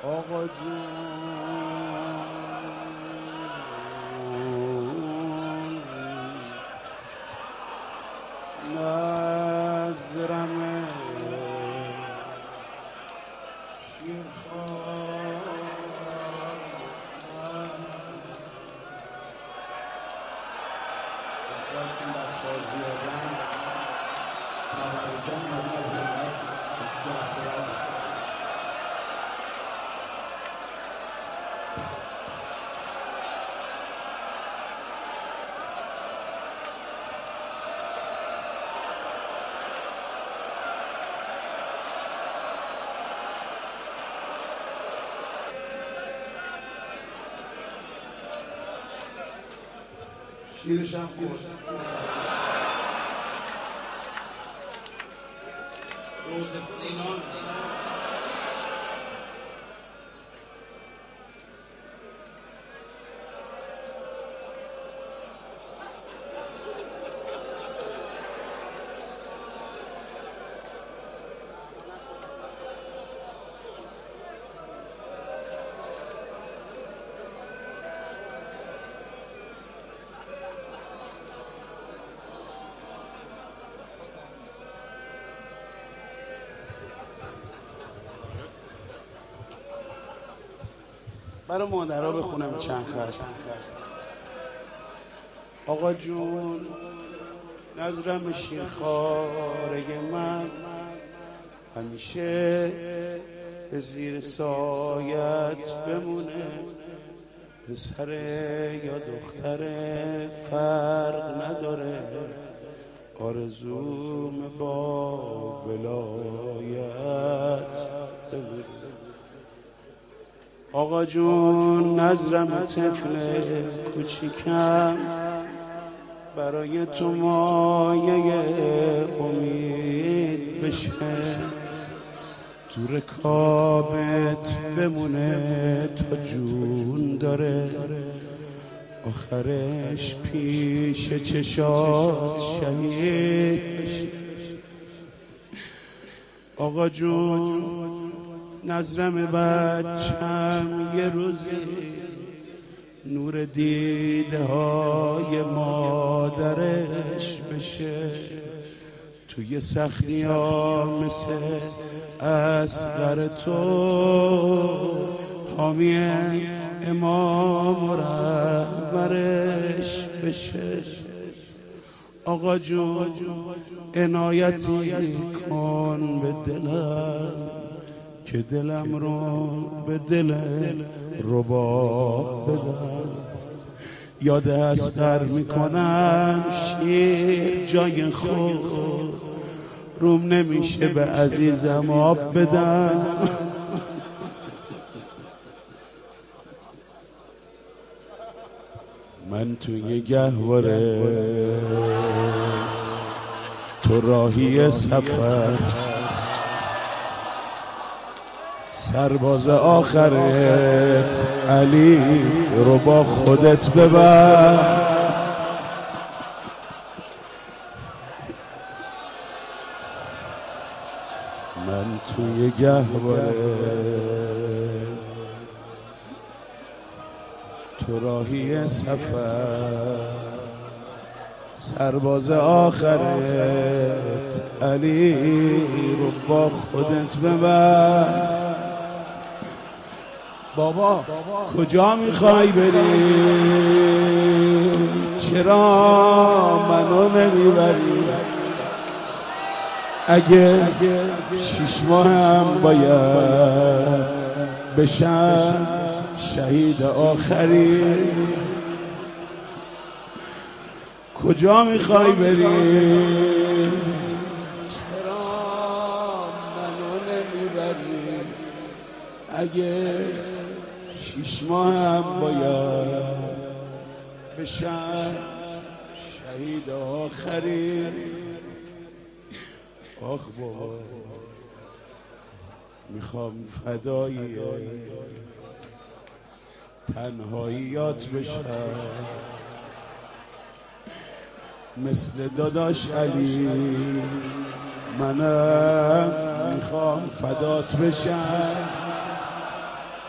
آقا جون نظرم امسال چون بچه ها زیادن تبرکم مدیم از همت جلسه را بشتن شیرشم خورد روز ایمان برای مادرها بخونم چند خط. آقا جون نظرم شیرخواره من همیشه به زیر سایت بمونه، پسر یا دختر فرق نداره، آرزوم با ولایت بمونه. آقا جون نظرم طفل کوچیکم برای تو مایه امید بشه، تو رکابت بمونه تا جون داره، آخرش پیش چشات شهید بشه. آقا جون نظرم بچم یه روزی نور دیده های مادرش بشه، توی سختی ها مثل اصغر تو حامی امام و رهبرش بشه. آقا جون عنایتی کن به دلم که دلم رو به دل رباب بدم، یاد اصغر میکنم شیر جای خود روم نمیشه به عزیزم آب بدم. من توی گهواره تو راهی سفر، سرباز آخرت علی رو با خودت ببر. من توی گهواره تو راهی سفر، سرباز آخرت علی رو با خودت ببر. بابا کجا میخوای بری؟ چرا منو نمیبری؟ اگه 6 ماهم باید بشم شهید آخری، کجا میخوای بری؟ چرا منو نمیبری؟ اگه 6 ماهم باید بشم شهید آخری. آخ بابا میخوام فدای تنهاییات بشم، مثل داداش علی منم میخوام فدات بشم.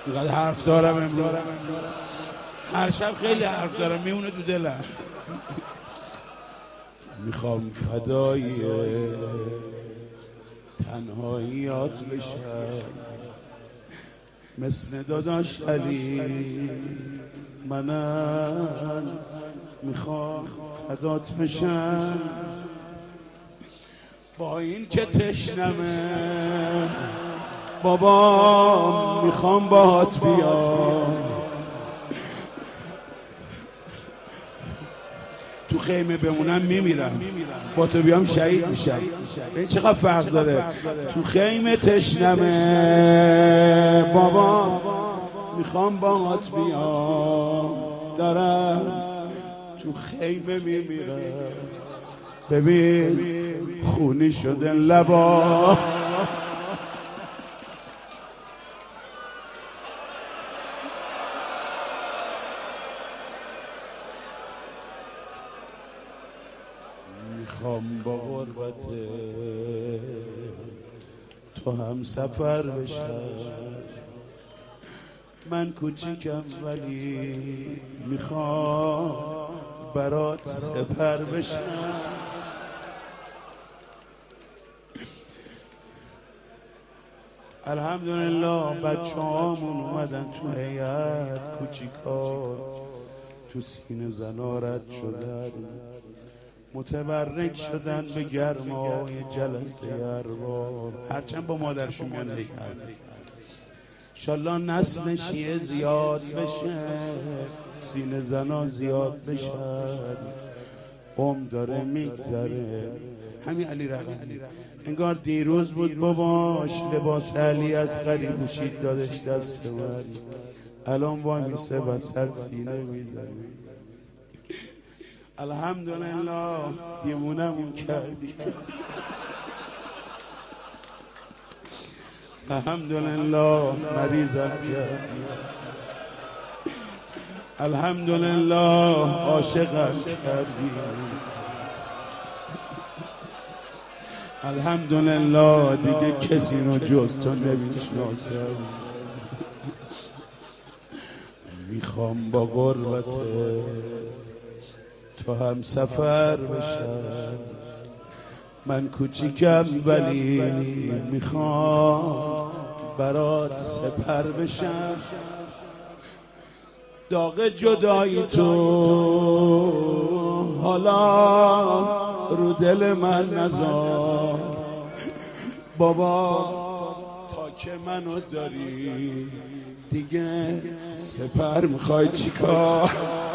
اینقدر حرف دارم امروز، هر شب خیلی حرف دارم میونه تو دلم. میخوام فدای تنهاییات بشم، مثل داداش علی منم میخوام فدات بشم. با این که تشنمه بابا میخوام باهات بیام، تو خیمه بمونم میمیرم، با تو بیام شهید میشم. این چقدر فرق داره. تو خیمه تشنمه بابا میخوام باهات بیام، دارم تو خیمه میمیرم. ببین خونی شده لبا، میخوام با غربت تو هم سفر بشم. من کوچیکم ولی میخوام برات سپر بشم. الحمدلله بچه هامون اومدن تو هیئت، کوچیکا تو سینه زنا رد شدن، متبرک شدن به گرمای جلسه ارباب. هرچند با مادرشون میان هیئت، انشالله نسل شیعه زیاد بشه، سینه زنا زیاد بشن، قوم داره میگذره. همین علی رقمی انگار دیروز بود باباش لباس علی اصغری پوشید دادش دست من، الان وای میسه وسط سینه میزنه. الحمدلله دیمونمون کردی، الحمدلله مریضم کردی، الحمدلله عاشقم کردی، الحمدلله دیگه کسی رو جز تو نمیشناسم. میخوام با غربت تو هم سفر بشم. من کوچیکم ولی میخوام برات سپر بشم. داغ جدایی تو حالا رو دل من نذار بابا، تا که منو داری دیگه سپر میخوای چیکار؟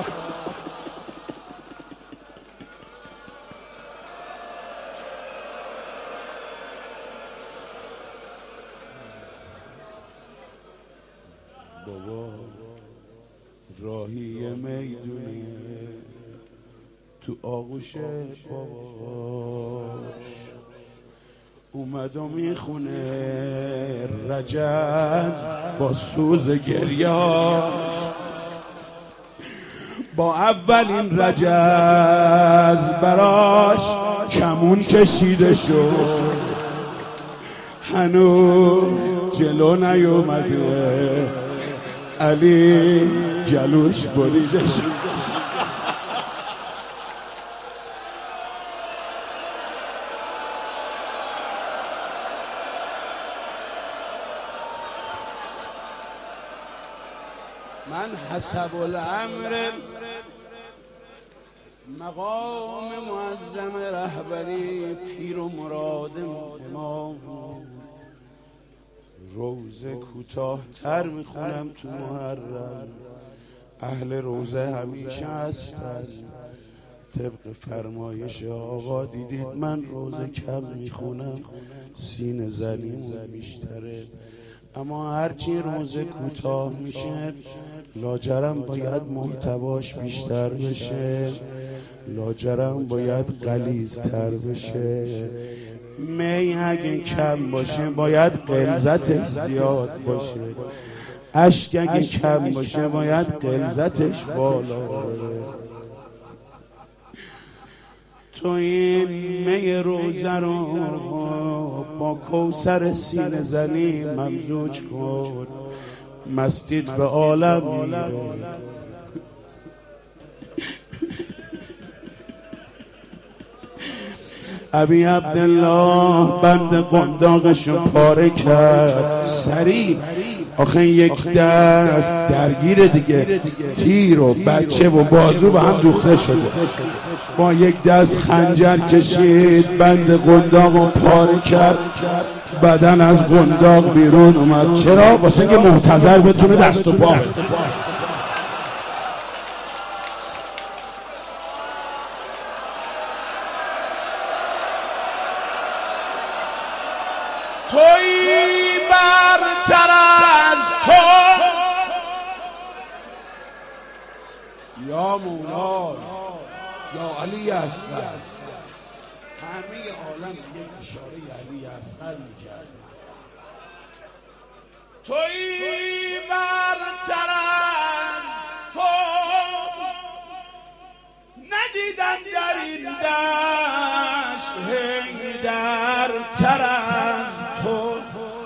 بابا راهی میدونه تو آغوش باباش اومد و میخونه رجز با سوز گریاش. با اولین رجز براش کمون کشیده شد، هنوز جلو نیومده علی جلوش بریده شد. من حسب الامر مقام معظم رهبری پیر و مراد امام، روزه کوتاه‌تر میخونم تو محرم، اهل روزه همیشه هستن طبق فرمایش آقا. دیدید من روزه کم میخونم سینه زنیمون بیشتره، اما هرچی روزه کوتاه میشه لاجرم باید محتواش بیشتر بشه، لاجرم باید غلیظ‌تر بشه. می اگه کم باشه باید غلظتش زیاد باشه، اشک اگه کم باشه باید غلظتش بالا بره. تو این می روزه رو با کوثر سینه زنی ممزوج کن، مستید به عالم میره. ابی عبدالله بند قنداقشو پاره کرد سریع. آخه یک دست درگیر دیگه، تیر و بچه و بازو به هم دوخته شده. با یک دست خنجر کشید، بند قنداقو پاره کرد، بدن از قنداق بیرون اومد. چرا؟ واسه اینکه محتضر بتونه دست و پا تویی برتر از تو یا مولا یا علی اصغر. همه عالم یک اشاره علی اصغر میکرد. تویی برتر از تو ندیدم در این دشت حیدرتر از تو.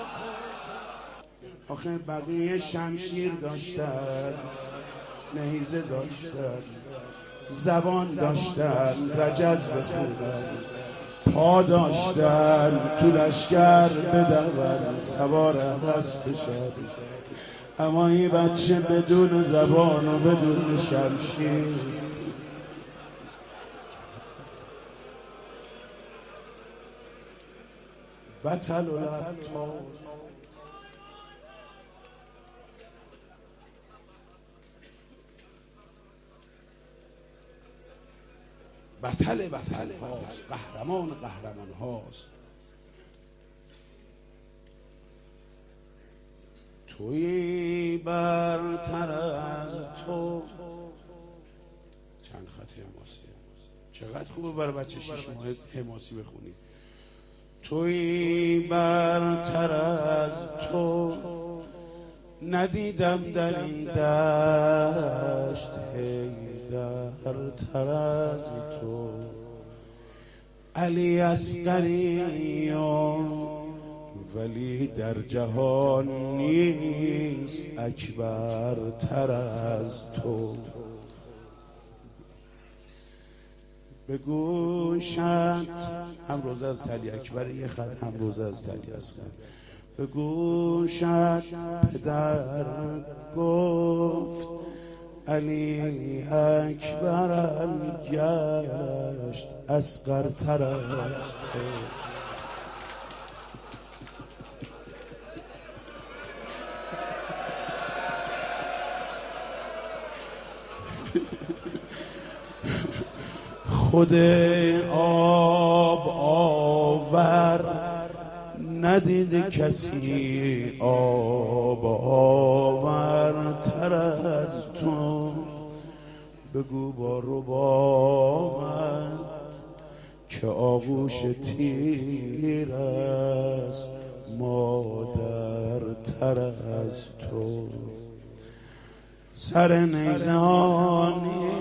آخه بقیه شمشیر داشتن، نیزه داشتن، زبان داشتن، رجز بخونن، پا داشتن، تو لشکر بدون، سوار اسب بشن. اما این بچه بدون زبان و بدون شمشیر، بطل و لبتا. بطل هاست، قهرمان هاست. تویی برتر از تو. چند خط حماسی، چقدر خوبه برای بچه 6 ماه حماسی بخونی. تویی برتر از تو ندیدم در این دشت حیدرتر از تو. علی اصغری ولی در جهان نیست اکبرتر از تو. به گوشت هم روز از علی اکبر یه خط، هم روز از علی اصغر. به گوشت پدر گفت علی اکبرم گشت اصغرتر از تو. خود آب آور ندیده کسی آب آورتر از تو. بگو با ربابت که آغوش تیر است مادرتر از تو. سر نیزه ها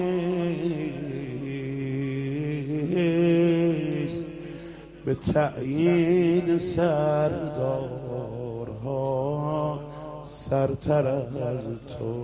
نیست به تعیین سردارها سرتر از تو.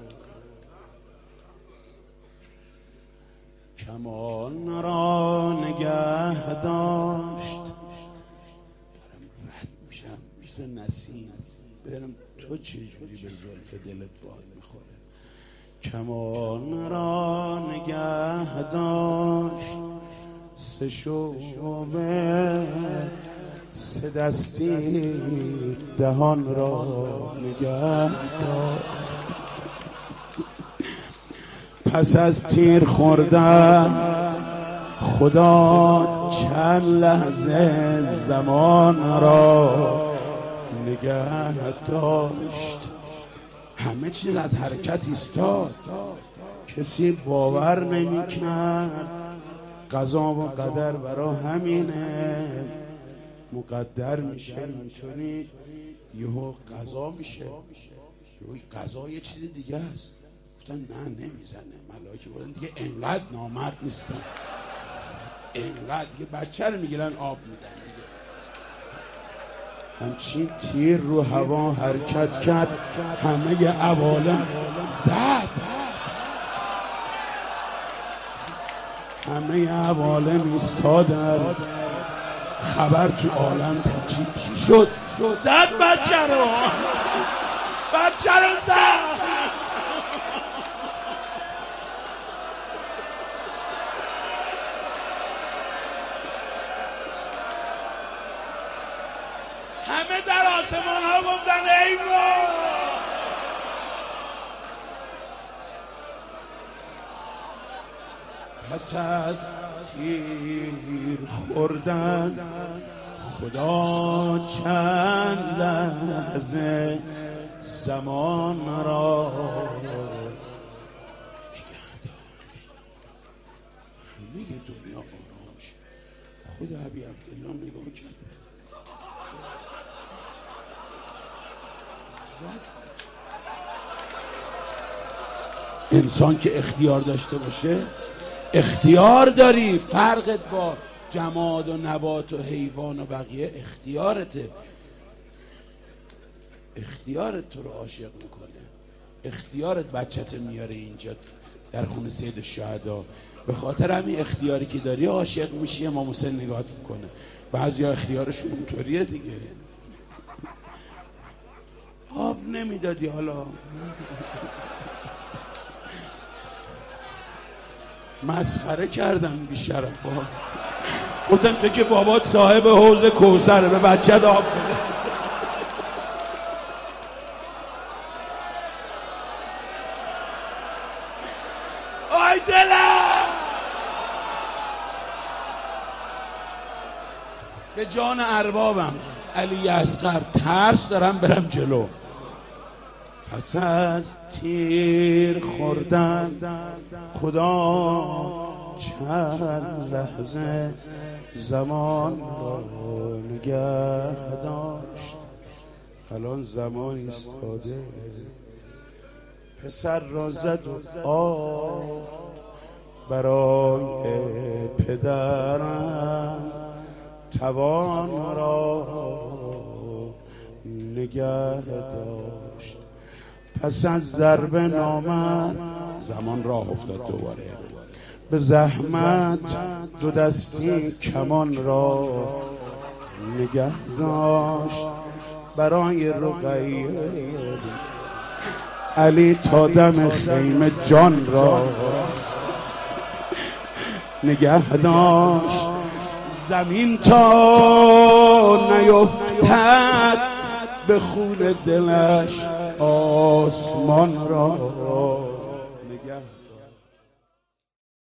کمان را نگه داشت. دارم رد میشم مثل نسیم، ببینم تو چجوری به زلف دلت باد میخوره. کمان را نگه داشت، سه شعبه سه دستی دهان را نگه داشت. پس از تیر خوردن خدا چند لحظه زمان را نگه داشت. همه چیز از حرکت ایستاد. کسی باور نمی‌کرد قضا و قدر برا همینه. مقدر میشه اینطوری، یهو قضا میشه. یهو قضا یه چیز دیگه است. گفتن نه نمیزنه. ملائکه گفتن دیگه انقدر نامرد نیستن، انقدر. دیگه بچه رو میگیرن آب میدن. همچین تیر رو هوا حرکت کرد، همه عوالم زد، همه عوالم ایستادن، خبر تو عالم پیچید. چی شد؟ زد بچه رو، بچه رو زد. همه در آسمان ها گفتن ای وای. پس از تیر خوردن خدا چند لحظه زمان را نگه داشت. همه دنیا آرام شد. خود ابی عبدالله نگاه کرد، انسان که اختیار داشته باشه، اختیار داری. فرقت با جماد و نبات و حیوان و بقیه اختیارته. اختیارت تو رو عاشق میکنه، اختیارت بچت میاره اینجا در خونه سید الشهدا. به خاطر همین اختیاری که داری عاشق میشی. امام حسین نگاهت میکنه. بعضیا اختیارشون اونطوریه دیگه. آب نمیدادی حالا مسخره کردم بی شرفا. گفتم تو که بابات صاحب حوض کوثره، به بچه آب بده. آی دلم، به جان اربابم علی اصغر ترس دارم برم جلو. پس از تیر خوردن خدا چند لحظه زمان را نگه داشت. الان زمان ایستاده، پسر را زد و آه برای پدرم توان را نگه داشت. پس از ضرب نامن زمان راه افتاد دوباره. به زحمت دو دستی کمان را نگه داشت برای رقیه. علی تا دم خیمه جان را نگه داشت. زمین تا نیفتد به خون دلش آسمان را